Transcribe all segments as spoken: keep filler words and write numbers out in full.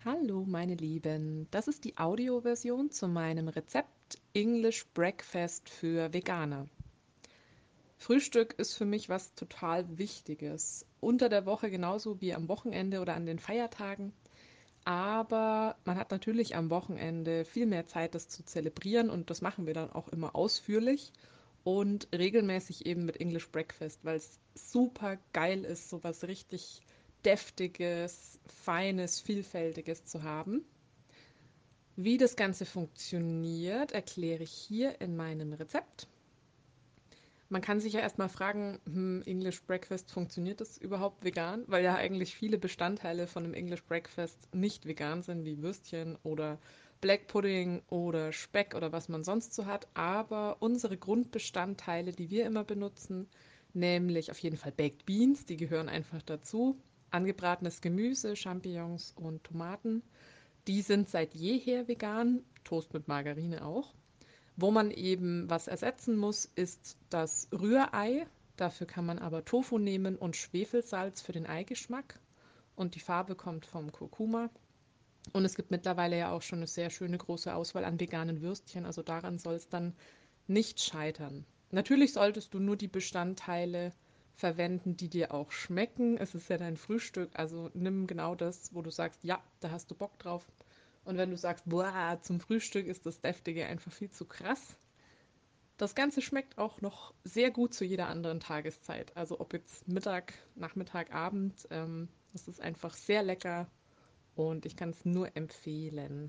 Hallo, meine Lieben. Das ist die Audioversion zu meinem Rezept English Breakfast für Veganer. Frühstück ist für mich was total Wichtiges. Unter der Woche genauso wie am Wochenende oder an den Feiertagen. Aber man hat natürlich am Wochenende viel mehr Zeit, das zu zelebrieren und das machen wir dann auch immer ausführlich und regelmäßig eben mit English Breakfast, weil es super geil ist, so was richtig deftiges, feines, vielfältiges zu haben. Wie das Ganze funktioniert, erkläre ich hier in meinem Rezept. Man kann sich ja erstmal fragen, hm, English Breakfast, funktioniert das überhaupt vegan? Weil ja eigentlich viele Bestandteile von einem English Breakfast nicht vegan sind, wie Würstchen oder Black Pudding oder Speck oder was man sonst so hat. Aber unsere Grundbestandteile, die wir immer benutzen, nämlich auf jeden Fall Baked Beans, die gehören einfach dazu, angebratenes Gemüse, Champignons und Tomaten, die sind seit jeher vegan, Toast mit Margarine auch. Wo man eben was ersetzen muss, ist das Rührei. Dafür kann man aber Tofu nehmen und Schwefelsalz für den Eigeschmack. Und die Farbe kommt vom Kurkuma. Und es gibt mittlerweile ja auch schon eine sehr schöne große Auswahl an veganen Würstchen. Also daran soll es dann nicht scheitern. Natürlich solltest du nur die Bestandteile verwenden, die dir auch schmecken. Es ist ja dein Frühstück, also nimm genau das, wo du sagst, ja, da hast du Bock drauf. Und wenn du sagst, boah, zum Frühstück ist das Deftige einfach viel zu krass. Das Ganze schmeckt auch noch sehr gut zu jeder anderen Tageszeit. Also ob jetzt Mittag, Nachmittag, Abend, ähm, es ist einfach sehr lecker und ich kann es nur empfehlen.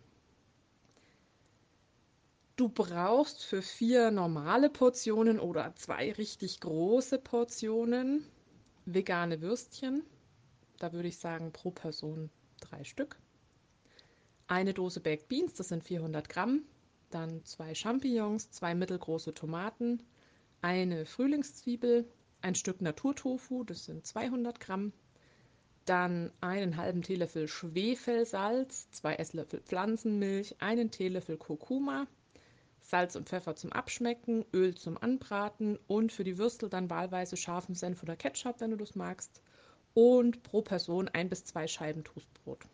Du brauchst für vier normale Portionen oder zwei richtig große Portionen vegane Würstchen. Da würde ich sagen pro Person drei Stück. Eine Dose Baked Beans, das sind vierhundert Gramm. Dann zwei Champignons, zwei mittelgroße Tomaten, eine Frühlingszwiebel, ein Stück Naturtofu, das sind zweihundert Gramm. Dann einen halben Teelöffel Schwefelsalz, zwei Esslöffel Pflanzenmilch, einen Teelöffel Kurkuma, Salz und Pfeffer zum Abschmecken, Öl zum Anbraten und für die Würstel dann wahlweise scharfen Senf oder Ketchup, wenn du das magst. Und pro Person ein bis zwei Scheiben Toastbrot.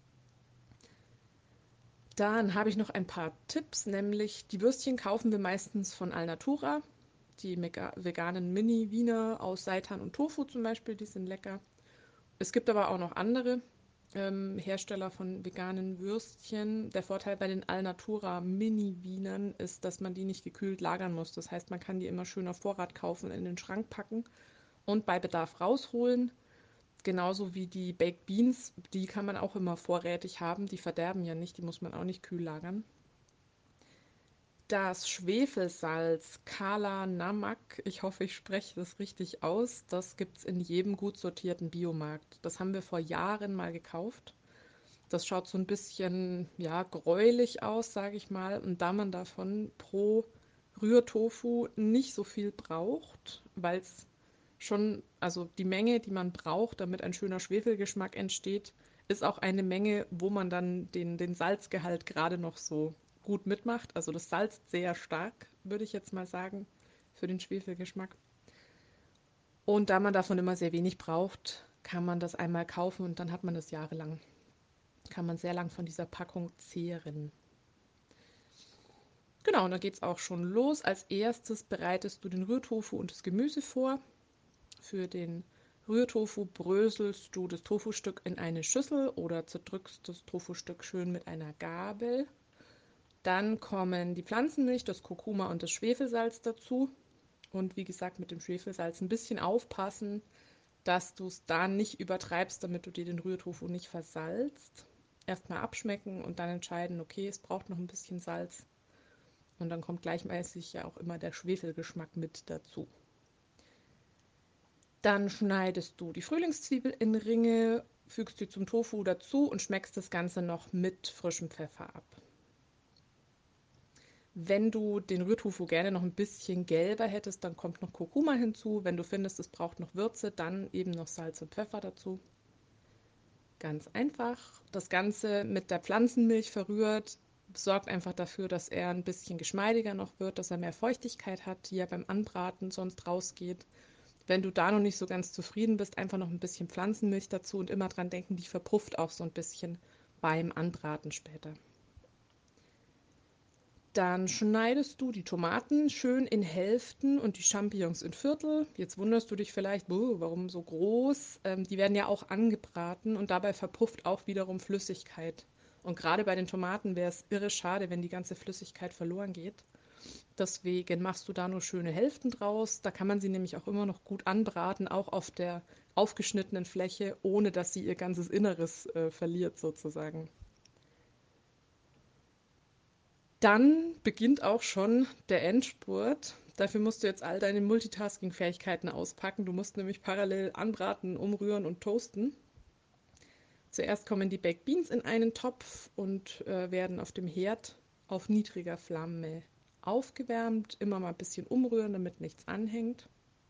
Dann habe ich noch ein paar Tipps, nämlich die Würstchen kaufen wir meistens von Alnatura. Die veganen Mini-Wiener aus Seitan und Tofu zum Beispiel, die sind lecker. Es gibt aber auch noch andere ähm, Hersteller von veganen Würstchen. Der Vorteil bei den Alnatura Mini-Wienern ist, dass man die nicht gekühlt lagern muss. Das heißt, man kann die immer schön auf Vorrat kaufen, in den Schrank packen und bei Bedarf rausholen. Genauso wie die Baked Beans, die kann man auch immer vorrätig haben. Die verderben ja nicht, die muss man auch nicht kühl lagern. Das Schwefelsalz Kala Namak, ich hoffe, ich spreche das richtig aus, das gibt es in jedem gut sortierten Biomarkt. Das haben wir vor Jahren mal gekauft. Das schaut so ein bisschen, ja, gräulich aus, sage ich mal. Und da man davon pro Rührtofu nicht so viel braucht, weil es schon, also die Menge, die man braucht, damit ein schöner Schwefelgeschmack entsteht, ist auch eine Menge, wo man dann den, den Salzgehalt gerade noch so gut mitmacht. Also das salzt sehr stark, würde ich jetzt mal sagen, für den Schwefelgeschmack. Und da man davon immer sehr wenig braucht, kann man das einmal kaufen und dann hat man das jahrelang. Kann man sehr lang von dieser Packung zehren. Genau, und dann geht es auch schon los. Als erstes bereitest du den Rührtofu und das Gemüse vor. Für den Rührtofu bröselst du das Tofustück in eine Schüssel oder zerdrückst das Tofustück schön mit einer Gabel. Dann kommen die Pflanzenmilch, das Kurkuma und das Schwefelsalz dazu. Und wie gesagt, mit dem Schwefelsalz ein bisschen aufpassen, dass du es da nicht übertreibst, damit du dir den Rührtofu nicht versalzt. Erstmal abschmecken und dann entscheiden, okay, es braucht noch ein bisschen Salz. Und dann kommt gleichmäßig ja auch immer der Schwefelgeschmack mit dazu. Dann schneidest du die Frühlingszwiebel in Ringe, fügst sie zum Tofu dazu und schmeckst das Ganze noch mit frischem Pfeffer ab. Wenn du den Rührtofu gerne noch ein bisschen gelber hättest, dann kommt noch Kurkuma hinzu. Wenn du findest, es braucht noch Würze, dann eben noch Salz und Pfeffer dazu. Ganz einfach. Das Ganze mit der Pflanzenmilch verrührt, sorgt einfach dafür, dass er ein bisschen geschmeidiger noch wird, dass er mehr Feuchtigkeit hat, die ja beim Anbraten sonst rausgeht. Wenn du da noch nicht so ganz zufrieden bist, einfach noch ein bisschen Pflanzenmilch dazu und immer dran denken, die verpufft auch so ein bisschen beim Anbraten später. Dann schneidest du die Tomaten schön in Hälften und die Champignons in Viertel. Jetzt wunderst du dich vielleicht, "Buh, warum so groß?" Ähm, die werden ja auch angebraten und dabei verpufft auch wiederum Flüssigkeit. Und gerade bei den Tomaten wäre es irre schade, wenn die ganze Flüssigkeit verloren geht. Deswegen machst du da nur schöne Hälften draus. Da kann man sie nämlich auch immer noch gut anbraten, auch auf der aufgeschnittenen Fläche, ohne dass sie ihr ganzes Inneres äh, verliert sozusagen. Dann beginnt auch schon der Endspurt. Dafür musst du jetzt all deine Multitasking-Fähigkeiten auspacken. Du musst nämlich parallel anbraten, umrühren und toasten. Zuerst kommen die Baked Beans in einen Topf und äh, werden auf dem Herd auf niedriger Flamme aufgewärmt. Immer mal ein bisschen umrühren, damit nichts anhängt.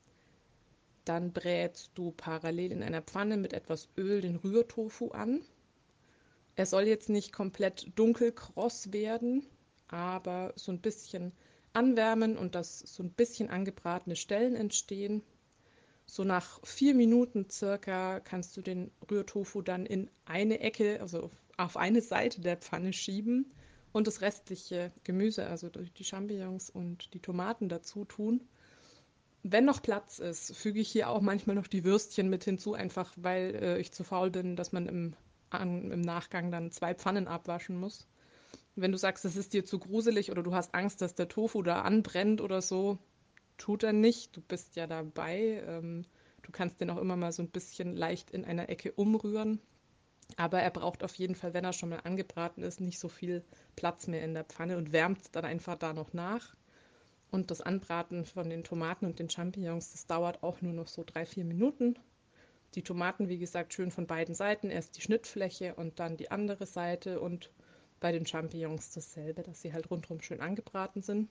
Dann brätst du parallel in einer Pfanne mit etwas Öl den Rührtofu an. Er soll jetzt nicht komplett dunkelkross werden, aber so ein bisschen anwärmen und dass so ein bisschen angebratene Stellen entstehen. So nach vier Minuten circa kannst du den Rührtofu dann in eine Ecke, also auf eine Seite der Pfanne schieben und das restliche Gemüse, also die Champignons und die Tomaten dazu tun. Wenn noch Platz ist, füge ich hier auch manchmal noch die Würstchen mit hinzu, einfach weil äh, ich zu faul bin, dass man im, an, im Nachgang dann zwei Pfannen abwaschen muss. Wenn du sagst, das ist dir zu gruselig oder du hast Angst, dass der Tofu da anbrennt oder so, tut er nicht. Du bist ja dabei. Ähm, du kannst den auch immer mal so ein bisschen leicht in einer Ecke umrühren. Aber er braucht auf jeden Fall, wenn er schon mal angebraten ist, nicht so viel Platz mehr in der Pfanne und wärmt dann einfach da noch nach. Und das Anbraten von den Tomaten und den Champignons, das dauert auch nur noch so drei, vier Minuten. Die Tomaten, wie gesagt, schön von beiden Seiten. Erst die Schnittfläche und dann die andere Seite. Und bei den Champignons dasselbe, dass sie halt rundherum schön angebraten sind.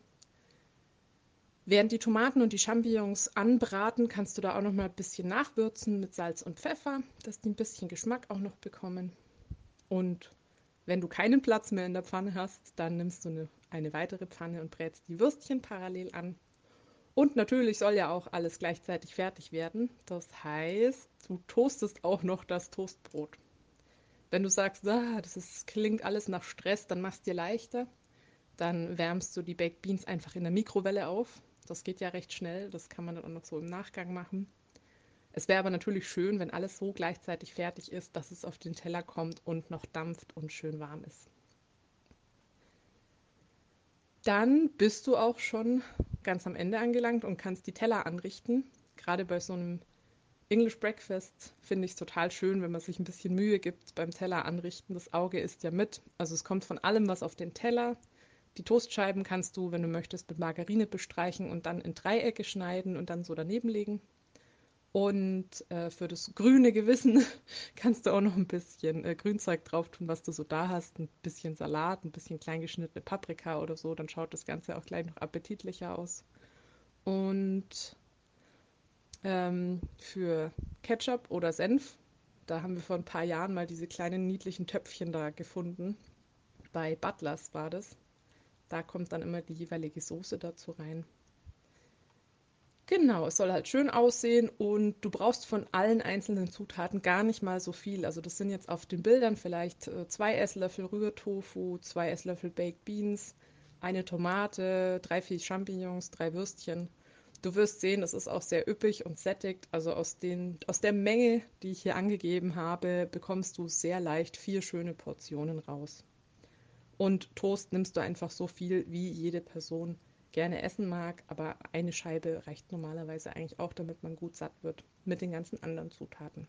Während die Tomaten und die Champignons anbraten, kannst du da auch noch mal ein bisschen nachwürzen mit Salz und Pfeffer, dass die ein bisschen Geschmack auch noch bekommen. Und wenn du keinen Platz mehr in der Pfanne hast, dann nimmst du eine, eine weitere Pfanne und brätst die Würstchen parallel an. Und natürlich soll ja auch alles gleichzeitig fertig werden. Das heißt, du toastest auch noch das Toastbrot. Wenn du sagst, ah, das ist, klingt alles nach Stress, dann machst du dir leichter. Dann wärmst du die Baked Beans einfach in der Mikrowelle auf. Das geht ja recht schnell, das kann man dann auch noch so im Nachgang machen. Es wäre aber natürlich schön, wenn alles so gleichzeitig fertig ist, dass es auf den Teller kommt und noch dampft und schön warm ist. Dann bist du auch schon ganz am Ende angelangt und kannst die Teller anrichten. Gerade bei so einem English Breakfast finde ich es total schön, wenn man sich ein bisschen Mühe gibt beim Teller anrichten. Das Auge isst ja mit. Also es kommt von allem was auf den Teller. Die Toastscheiben kannst du, wenn du möchtest, mit Margarine bestreichen und dann in Dreiecke schneiden und dann so daneben legen. Und äh, für das grüne Gewissen kannst du auch noch ein bisschen äh, Grünzeug drauf tun, was du so da hast. Ein bisschen Salat, ein bisschen kleingeschnittene Paprika oder so. Dann schaut das Ganze auch gleich noch appetitlicher aus. Und ähm, für Ketchup oder Senf, da haben wir vor ein paar Jahren mal diese kleinen niedlichen Töpfchen da gefunden. Bei Butlers war das. Da kommt dann immer die jeweilige Soße dazu rein. Genau, es soll halt schön aussehen und du brauchst von allen einzelnen Zutaten gar nicht mal so viel. Also das sind jetzt auf den Bildern vielleicht äh, zwei Esslöffel Rührtofu, zwei Esslöffel Baked Beans, eine Tomate, drei, vier Champignons, drei Würstchen. Du wirst sehen, es ist auch sehr üppig und sättigt. Also aus den, aus der Menge, die ich hier angegeben habe, bekommst du sehr leicht vier schöne Portionen raus. Und Toast nimmst du einfach so viel, wie jede Person gerne essen mag, aber eine Scheibe reicht normalerweise eigentlich auch, damit man gut satt wird mit den ganzen anderen Zutaten.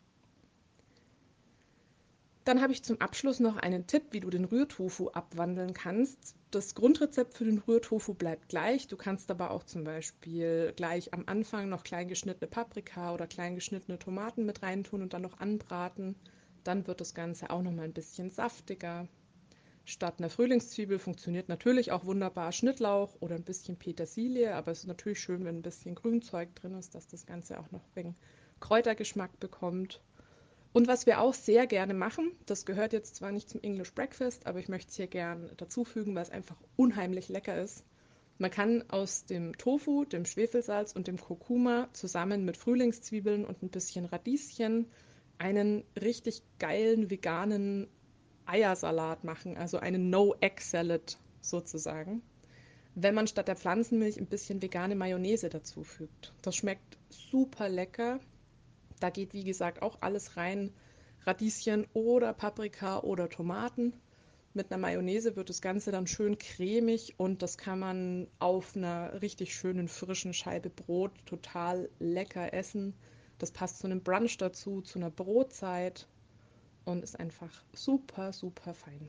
Dann habe ich zum Abschluss noch einen Tipp, wie du den Rührtofu abwandeln kannst. Das Grundrezept für den Rührtofu bleibt gleich. Du kannst aber auch zum Beispiel gleich am Anfang noch klein geschnittene Paprika oder klein geschnittene Tomaten mit reintun und dann noch anbraten. Dann wird das Ganze auch noch mal ein bisschen saftiger. Statt einer Frühlingszwiebel funktioniert natürlich auch wunderbar Schnittlauch oder ein bisschen Petersilie, aber es ist natürlich schön, wenn ein bisschen Grünzeug drin ist, dass das Ganze auch noch ein wenig Kräutergeschmack bekommt. Und was wir auch sehr gerne machen, das gehört jetzt zwar nicht zum English Breakfast, aber ich möchte es hier gern dazufügen, weil es einfach unheimlich lecker ist. Man kann aus dem Tofu, dem Schwefelsalz und dem Kurkuma zusammen mit Frühlingszwiebeln und ein bisschen Radieschen einen richtig geilen veganen Eiersalat machen, also einen No-Egg-Salad sozusagen, wenn man statt der Pflanzenmilch ein bisschen vegane Mayonnaise dazufügt. Das schmeckt super lecker. Da geht, wie gesagt, auch alles rein. Radieschen oder Paprika oder Tomaten. Mit einer Mayonnaise wird das Ganze dann schön cremig und das kann man auf einer richtig schönen frischen Scheibe Brot total lecker essen. Das passt zu einem Brunch dazu, zu einer Brotzeit und ist einfach super, super fein.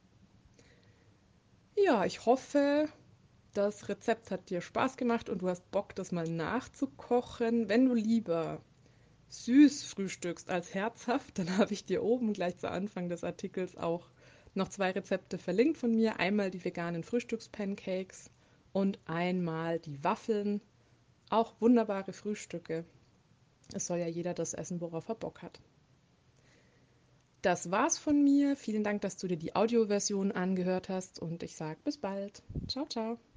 Ja, ich hoffe, das Rezept hat dir Spaß gemacht und du hast Bock, das mal nachzukochen. Wenn du lieber süß frühstückst als herzhaft, dann habe ich dir oben gleich zu Anfang des Artikels auch noch zwei Rezepte verlinkt von mir. Einmal die veganen Frühstückspancakes und einmal die Waffeln. Auch wunderbare Frühstücke. Es soll ja jeder das essen, worauf er Bock hat. Das war's von mir. Vielen Dank, dass du dir die Audioversion angehört hast und ich sage bis bald. Ciao, ciao.